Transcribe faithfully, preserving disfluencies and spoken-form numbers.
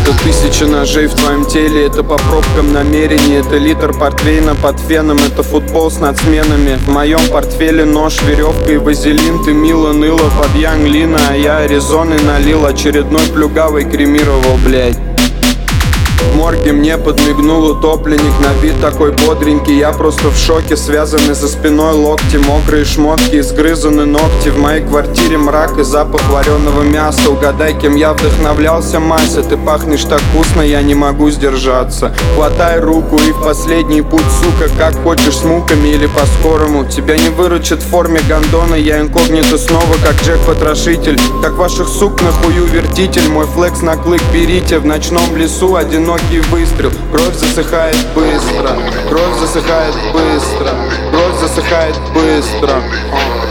Это тысяча ножей в твоем теле, это по пробкам намерений. Это литр портвейна под феном, это футбол с нацменами. В моем портфеле нож, веревка и вазелин. Ты мило ныла под Янг Лина, а я Аризоны налил. Очередной плюгавый кремировал, блядь. В морге мне подмигнул утопленник, на вид такой бодренький. Я просто в шоке, связаны за спиной локти. Мокрые шмотки, изгрызаны ногти. В моей квартире мрак и запах вареного мяса. Угадай, кем я вдохновлялся, Мася. Ты пахнешь так вкусно, я не могу сдержаться. Хватай руку и в последний путь, сука. Как хочешь, с муками или по-скорому. Тебя не выручат в форме гондона. Я инкогнито снова, как Джек-потрошитель. Как ваших сук на хую вертитель. Мой флекс на клык берите. В ночном лесу одинокий выстрел. Кровь засыхает быстро, кровь засыхает быстро, кровь засыхает быстро.